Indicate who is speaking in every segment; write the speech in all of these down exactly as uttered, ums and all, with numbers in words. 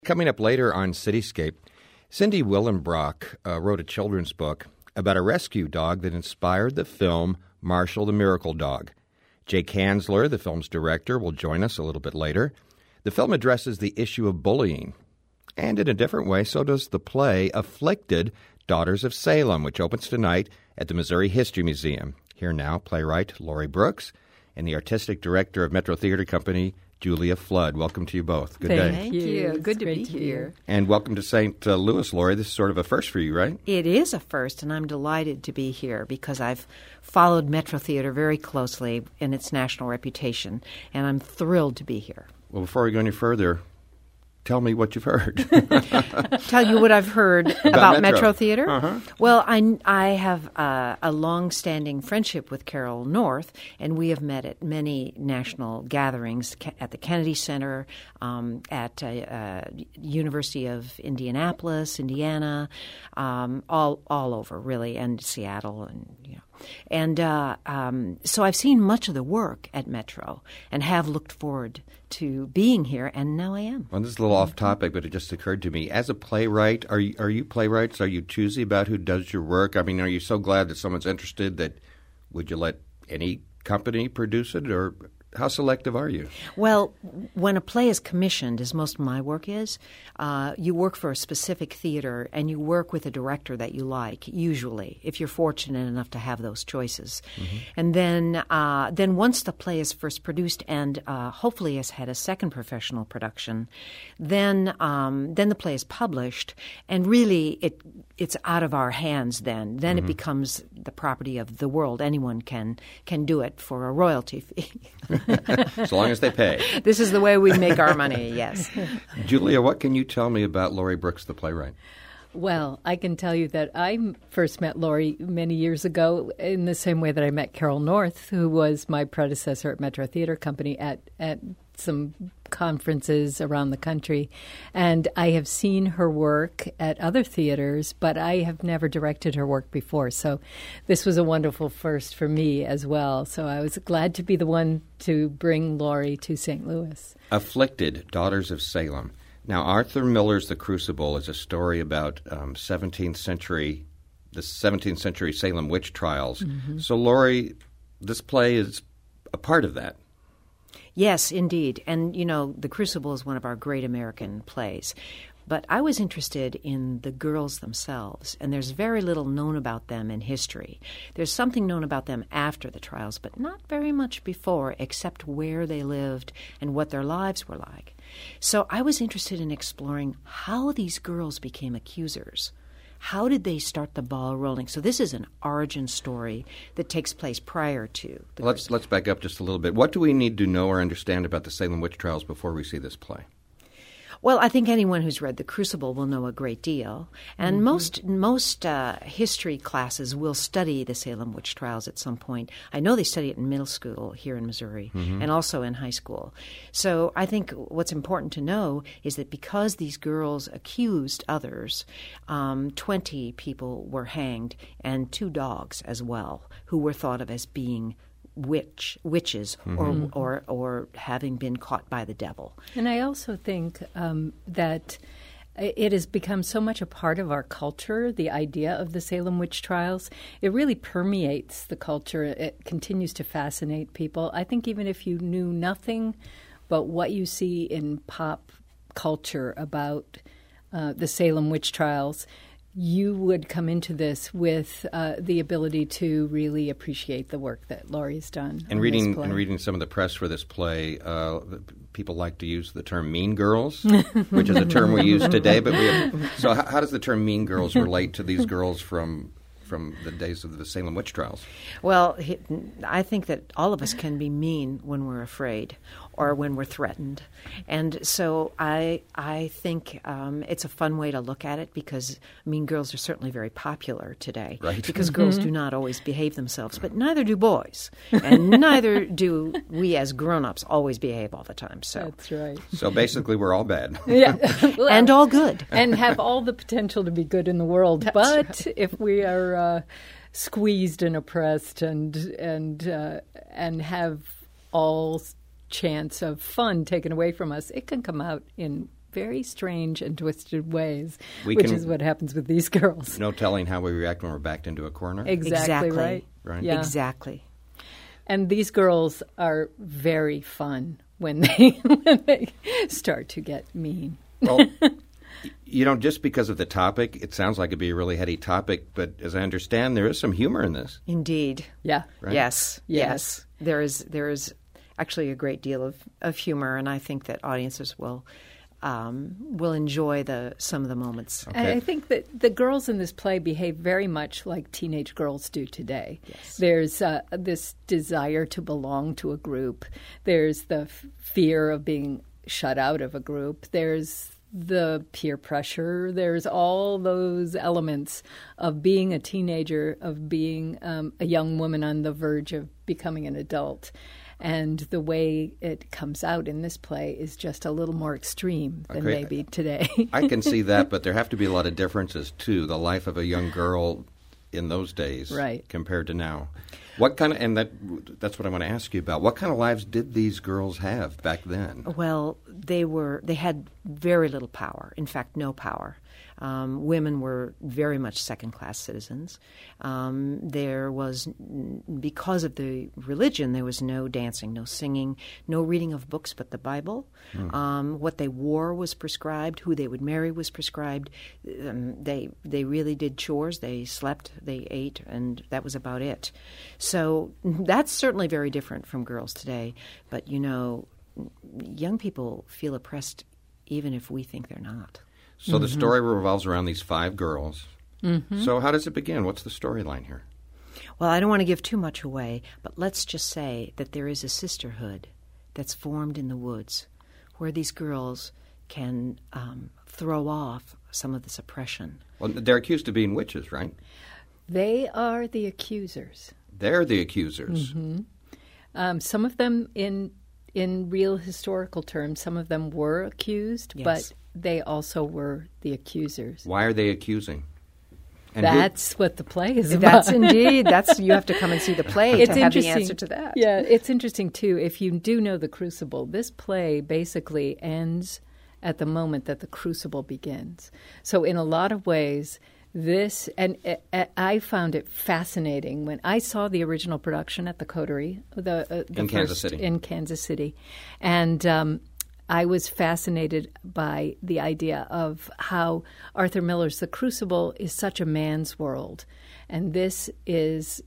Speaker 1: Coming up later on Cityscape, Cindy Willenbrock uh, wrote a children's book about a rescue dog that inspired the film Marshall the Miracle Dog. Jake Hansler, the film's director, will join us a little bit later. The film addresses the issue of bullying. And in a different way, so does the play Afflicted, Daughters of Salem, which opens tonight at the Missouri History Museum. Here now, playwright Lori Brooks and the artistic director of Metro Theater Company, Julia Flood. Welcome to you both. Good
Speaker 2: Thank
Speaker 1: day.
Speaker 2: Thank you.
Speaker 3: Good to be here.
Speaker 1: And welcome to Saint Uh, Louis, Lori. This is sort of a first for you, right?
Speaker 3: It is a first, and I'm delighted to be here because I've followed Metro Theater very closely in its national reputation, and I'm thrilled to be here.
Speaker 1: Well, before we go any further, tell me what you've heard.
Speaker 3: Tell you what I've heard about,
Speaker 1: about
Speaker 3: Metro,
Speaker 1: Metro
Speaker 3: Theater?
Speaker 1: Uh-huh.
Speaker 3: Well, I, I have uh, a long-standing friendship with Carol North, and we have met at many national gatherings at the Kennedy Center, um, at uh, uh, University of Indianapolis, Indiana, um, all all over, really, and Seattle, and you know. And uh, um, so I've seen much of the work at Metro and have looked forward to being here, and now I am.
Speaker 1: Well, this is a little off topic, but it just occurred to me. As a playwright, are you, are you playwrights? Are you choosy about who does your work? I mean, are you so glad that someone's interested that would you let any company produce it, or how selective are you?
Speaker 3: Well, when a play is commissioned, as most of my work is, uh, you work for a specific theater and you work with a director that you like, usually, if you're fortunate enough to have those choices. Mm-hmm. And then uh, then once the play is first produced and uh, hopefully has had a second professional production, then um, then the play is published, and really it it's out of our hands then. Then mm-hmm. it becomes the property of the world. Anyone can can do it for a royalty fee.
Speaker 1: As long as they pay.
Speaker 3: This is the way we make our money, yes.
Speaker 1: Julia, what can you tell me about Lori Brooks, the playwright?
Speaker 2: Well, I can tell you that I first met Lori many years ago in the same way that I met Carol North, who was my predecessor at Metro Theater Company at, at some conferences around the country. And I have seen her work at other theaters, but I have never directed her work before. So this was a wonderful first for me as well. So I was glad to be the one to bring Lori to Saint Louis.
Speaker 1: Afflicted, Daughters of Salem. Now, Arthur Miller's The Crucible is a story about um, seventeenth century, the seventeenth century Salem witch trials. Mm-hmm. So, Lori, this play is a part of that.
Speaker 3: Yes, indeed. And, you know, The Crucible is one of our great American plays. But I was interested in the girls themselves, and there's very little known about them in history. There's something known about them after the trials, but not very much before, except where they lived and what their lives were like. So I was interested in exploring how these girls became accusers. How did they start the ball rolling? So this is an origin story that takes place prior to the
Speaker 1: let's let's back up just a little bit. What do we need to know or understand about the Salem witch trials before we see this play?
Speaker 3: Well, I think anyone who's read The Crucible will know a great deal. And mm-hmm. most most uh, history classes will study the Salem witch trials at some point. I know they study it in middle school here in Missouri mm-hmm. and also in high school. So I think what's important to know is that because these girls accused others, um, twenty people were hanged and two dogs as well who were thought of as being witch witches mm-hmm. or, or or having been caught by the devil.
Speaker 2: And I also think um, that it has become so much a part of our culture, the idea of the Salem witch trials. It really permeates the culture. It continues to fascinate people. I think even if you knew nothing but what you see in pop culture about uh, the Salem witch trials, you would come into this with uh, the ability to really appreciate the work that Lori's done.
Speaker 1: And reading and reading some of the press for this play, uh, people like to use the term "mean girls," which is a term we use today. But we have, so, how, how does the term "mean girls" relate to these girls from from the days of the Salem witch trials?
Speaker 3: Well, he, I think that all of us can be mean when we're afraid or when we're threatened. And so I I think um, it's a fun way to look at it because mean girls are certainly very popular today.
Speaker 1: Right.
Speaker 3: Because mm-hmm. girls do not always behave themselves, but neither do boys. And neither do we as grown-ups always behave all the time. So
Speaker 2: That's right.
Speaker 1: So basically we're all bad.
Speaker 2: Yeah. Well,
Speaker 3: and all good.
Speaker 2: And have all the potential to be good in the world.
Speaker 3: That's
Speaker 2: but
Speaker 3: right.
Speaker 2: if we are uh, squeezed and oppressed and, and, uh, and have all chance of fun taken away from us, it can come out in very strange and twisted ways,
Speaker 1: We
Speaker 2: which
Speaker 1: can-
Speaker 2: is what happens with these girls.
Speaker 1: No telling how we react when we're backed into a corner.
Speaker 2: Exactly,
Speaker 3: Exactly.
Speaker 2: right.
Speaker 1: Right.
Speaker 2: Yeah.
Speaker 3: Exactly.
Speaker 2: And these girls are very fun when they when they start to get mean.
Speaker 1: Well, you know, just because of the topic, it sounds like it'd be a really heady topic, but as I understand, there is some humor in this.
Speaker 3: Indeed.
Speaker 2: Yeah.
Speaker 1: Right?
Speaker 3: Yes,
Speaker 2: Yes.
Speaker 3: yes. There is there is actually a great deal of, of humor, and I think that audiences will um, will enjoy the some of the moments.
Speaker 2: And
Speaker 1: Okay.
Speaker 2: I think that the girls in this play behave very much like teenage girls do today.
Speaker 3: Yes.
Speaker 2: There's uh, this desire to belong to a group. There's the f- fear of being shut out of a group. There's the peer pressure. There's all those elements of being a teenager, of being um, a young woman on the verge of becoming an adult. And the way it comes out in this play is just a little more extreme than
Speaker 1: Okay.
Speaker 2: maybe today.
Speaker 1: I can see that, but there have to be a lot of differences, too. The life of a young girl in those days
Speaker 2: Right.
Speaker 1: compared to now. What kind of, and that that's what I want to ask you about. What kind of lives did these girls have back then?
Speaker 3: Well, they were they had very little power. In fact, no power. Um, women were very much second-class citizens. Um, there was, because of the religion, there was no dancing, no singing, no reading of books but the Bible. Um, what they wore was prescribed. Who they would marry was prescribed. Um, they they really did chores. They slept, they ate, and that was about it. So that's certainly very different from girls today. But, you know, young people feel oppressed even if we think they're not.
Speaker 1: So the story revolves around these five girls.
Speaker 2: Mm-hmm.
Speaker 1: So how does it begin? What's the storyline here?
Speaker 3: Well, I don't want to give too much away, but let's just say that there is a sisterhood that's formed in the woods where these girls can um, throw off some of this oppression.
Speaker 1: Well, they're accused of being witches, right?
Speaker 2: They are the accusers.
Speaker 1: They're the accusers.
Speaker 2: Um, some of them, in in real historical terms, some of them were accused,
Speaker 3: Yes.
Speaker 2: but they also were the accusers.
Speaker 1: Why are they accusing? And who-
Speaker 2: That's what the play is about.
Speaker 3: That's indeed. That's you have to come and see the play
Speaker 2: It's
Speaker 3: to have the
Speaker 2: interesting.
Speaker 3: answer to that.
Speaker 2: Yeah, it's interesting too. If you do know the Crucible, this play basically ends at the moment that the Crucible begins. So in a lot of ways, this and uh, I found it fascinating when I saw the original production at the Coterie, the, uh, the
Speaker 1: In Kansas
Speaker 2: first-
Speaker 1: City.
Speaker 2: in Kansas City, and. Um, I was fascinated by the idea of how Arthur Miller's The Crucible is such a man's world, and this is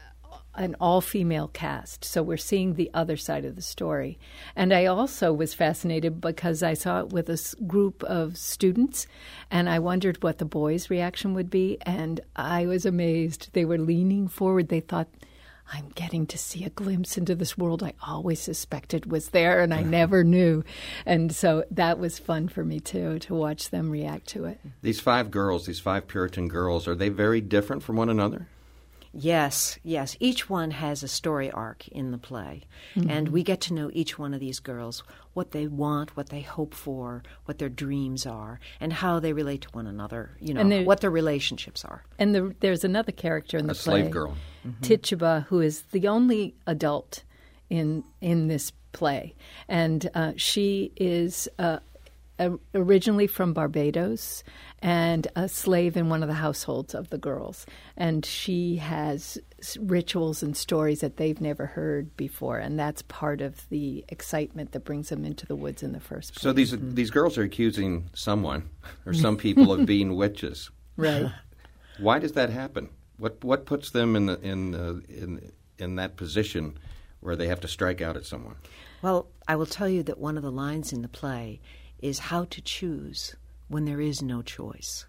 Speaker 2: an all-female cast. So we're seeing the other side of the story. And I also was fascinated because I saw it with a s- group of students, and I wondered what the boys' reaction would be, and I was amazed. They were leaning forward. They thought, I'm getting to see a glimpse into this world I always suspected was there and I never knew. And so that was fun for me, too, to watch them react to it.
Speaker 1: These five girls, these five Puritan girls, are they very different from one another?
Speaker 3: Yes, yes. Each one has a story arc in the play. And we get to know each one of these girls, what they want, what they hope for, what their dreams are, and how they relate to one another, you
Speaker 2: And
Speaker 3: know,
Speaker 2: they're-
Speaker 3: what their relationships are.
Speaker 2: And the, there's another character in the
Speaker 1: A
Speaker 2: play,
Speaker 1: slave girl.
Speaker 2: Tituba, who is the only adult in in this play, and uh, she is uh, uh, originally from Barbados and a slave in one of the households of the girls, and she has s- rituals and stories that they've never heard before, and that's part of the excitement that brings them into the woods in the first place.
Speaker 1: So these these girls are accusing someone or some people of being witches.
Speaker 2: Right.
Speaker 1: Why does that happen? What what puts them in the in the, in in that position where they have to strike out at someone?
Speaker 3: Well, I will tell you that one of the lines in the play is how to choose when there is no choice.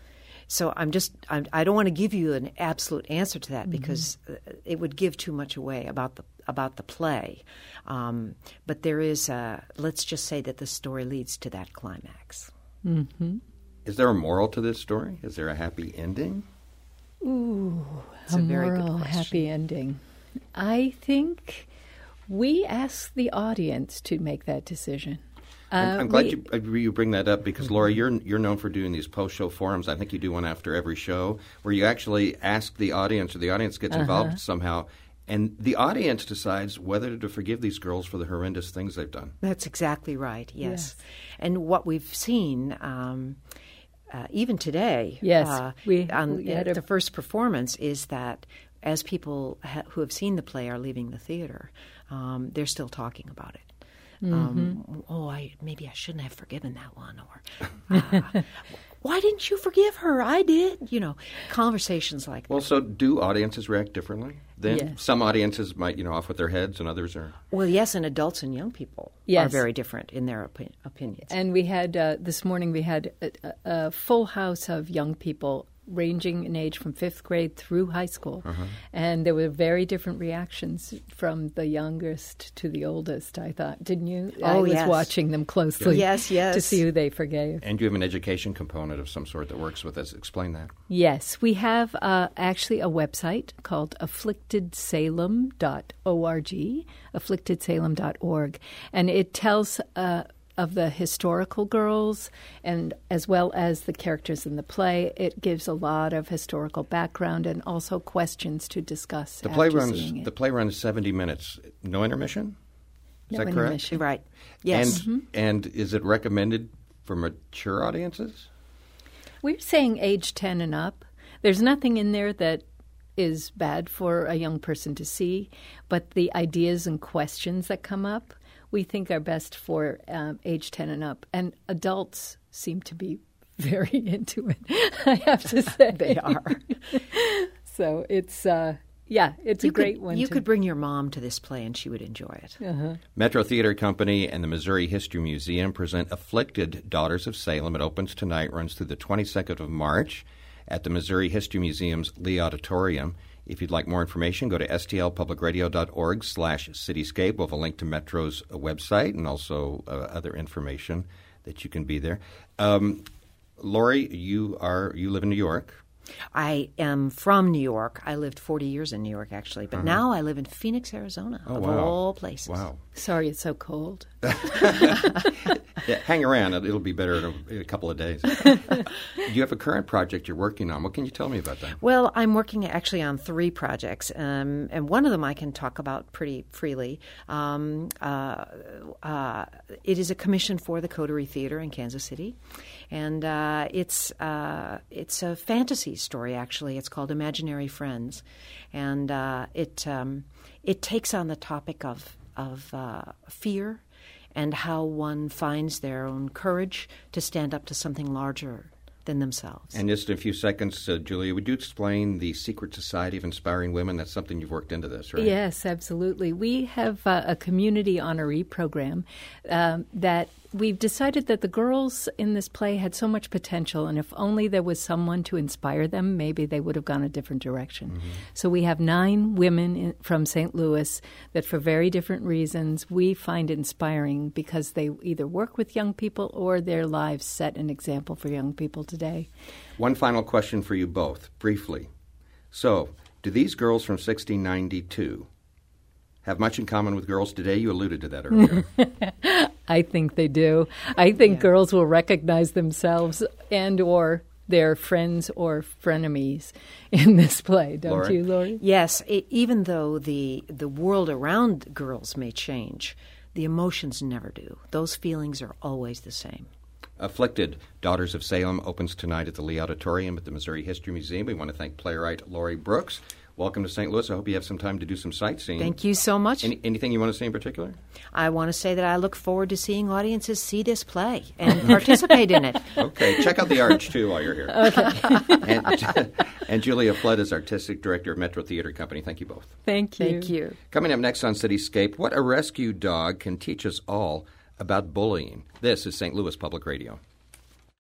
Speaker 3: So I'm just, I'm, I don't want to give you an absolute answer to that because uh, it would give too much away about the about the play. Um, but there is, a, let's just say that the story leads to that climax.
Speaker 1: Is there a moral to this story? Is there a happy ending?
Speaker 2: Ooh,
Speaker 3: It's a very good
Speaker 2: moral,
Speaker 3: question.
Speaker 2: happy ending. I think we ask the audience to make that decision.
Speaker 1: I'm,
Speaker 2: Uh,
Speaker 1: I'm glad
Speaker 2: we-
Speaker 1: you, uh, you bring that up because, Laura, you're you're known for doing these post-show forums. I think you do one after every show where you actually ask the audience, or the audience gets
Speaker 2: Uh-huh.
Speaker 1: involved somehow, And the audience decides whether to forgive these girls for the horrendous things they've done.
Speaker 3: That's exactly right, yes.
Speaker 2: Yes.
Speaker 3: And what we've seen, um, uh, even today,
Speaker 2: Yes,
Speaker 3: uh,
Speaker 2: we-
Speaker 3: on
Speaker 2: we had a-
Speaker 3: the first performance, is that as people ha- who have seen the play are leaving the theater, um, they're still talking about it. Um, oh, I maybe I shouldn't have forgiven that one, or uh, why didn't you forgive her? I did. You know, conversations like that.
Speaker 1: Well, so do audiences react differently? Then
Speaker 2: Yes.
Speaker 1: some audiences might, you know, off with their heads, and others are.
Speaker 3: Well, yes, and adults and young people are
Speaker 2: Yes.
Speaker 3: very different in their opi- opinions.
Speaker 2: And we had, uh, this morning, we had a, a, a full house of young people ranging in age from fifth grade through high school.
Speaker 1: Uh-huh.
Speaker 2: And there were very different reactions from the youngest to the oldest, I thought. Didn't you? I
Speaker 3: Oh,
Speaker 2: was
Speaker 3: yes.
Speaker 2: watching them closely
Speaker 3: Yes, yes.
Speaker 2: to see who they forgave.
Speaker 1: And you have an education component of some sort that works with us. Explain that.
Speaker 2: Yes, we have uh, actually a website called afflicted salem dot org, afflicted salem dot org, and it tells uh, of the historical girls and as well as the characters in the play. It gives a lot of historical background and also questions to discuss.
Speaker 1: The play
Speaker 2: after
Speaker 1: runs.
Speaker 2: seeing it.
Speaker 1: The play runs seventy minutes. No intermission. Is
Speaker 2: No
Speaker 1: that correct?
Speaker 2: intermission.
Speaker 3: Right. Yes.
Speaker 1: And and is it recommended for mature audiences?
Speaker 2: We're saying age ten and up. There's nothing in there that is bad for a young person to see, but the ideas and questions that come up, we think are best for um, age ten and up. And adults seem to be very into it, I have to say.
Speaker 3: They are.
Speaker 2: So it's, uh, yeah, it's
Speaker 3: You
Speaker 2: a great
Speaker 3: could,
Speaker 2: one.
Speaker 3: You
Speaker 2: to,
Speaker 3: could bring your mom to this play and she would enjoy it.
Speaker 1: Metro Theater Company and the Missouri History Museum present Afflicted Daughters of Salem. It opens tonight, runs through the twenty-second of March at the Missouri History Museum's Lee Auditorium. If you'd like more information, go to s t l public radio dot org slash cityscape. We'll have a link to Metro's uh, website and also uh, other information that you can be there. Um, Lori, you are you live in New York.
Speaker 3: I am from New York. I lived forty years in New York, actually. But now I live in Phoenix, Arizona,
Speaker 1: Oh,
Speaker 3: of
Speaker 1: wow.
Speaker 3: all places.
Speaker 1: Wow.
Speaker 2: Sorry it's so cold.
Speaker 1: Yeah, hang around. It'll it'll be better in a, in a couple of days. You have a current project you're working on. What can you tell me about that?
Speaker 3: Well, I'm working actually on three projects, um, and one of them I can talk about pretty freely. Um, uh, uh, it is a commission for the Coterie Theater in Kansas City, and uh, it's uh, it's a fantasy story. Actually, it's called Imaginary Friends, and uh, it um, it takes on the topic of of uh, fear and how one finds their own courage to stand up to something larger than themselves.
Speaker 1: And just in a few seconds, uh, Julia, would you explain the Secret Society of Inspiring Women? That's something you've worked into this, right?
Speaker 2: Yes, absolutely. We have uh, a community honoree program um, that we've decided that the girls in this play had so much potential, and if only there was someone to inspire them, maybe they would have gone a different direction. Mm-hmm. So we have nine women in, from Saint Louis that, for very different reasons, we find inspiring because they either work with young people or their lives set an example for young people today.
Speaker 1: One final question for you both, briefly. So, do these girls from sixteen ninety-two have much in common with girls today? You alluded to that earlier.
Speaker 2: I think they do. I think
Speaker 3: Yeah.
Speaker 2: girls will recognize themselves and or their friends or frenemies in this play, don't
Speaker 1: Lori?
Speaker 2: you, Lori?
Speaker 3: Yes, it, even though the the world around girls may change, the emotions never do. Those feelings are always the same.
Speaker 1: Afflicted Daughters of Salem opens tonight at the Lee Auditorium at the Missouri History Museum. We want to thank playwright Lori Brooks. Welcome to Saint Louis. I hope you have some time to do some sightseeing.
Speaker 3: Thank you so much.
Speaker 1: Any, anything you want to say in particular?
Speaker 3: I want to say that I look forward to seeing audiences see this play and participate in it.
Speaker 1: Okay, check out the Arch, too, while you're here. Okay. and, and Julia Flood is Artistic Director of Metro Theater Company. Thank you both.
Speaker 2: Thank you.
Speaker 3: Thank you.
Speaker 1: Coming up next on Cityscape, what a rescue dog can teach us all about bullying. This is Saint Louis Public Radio.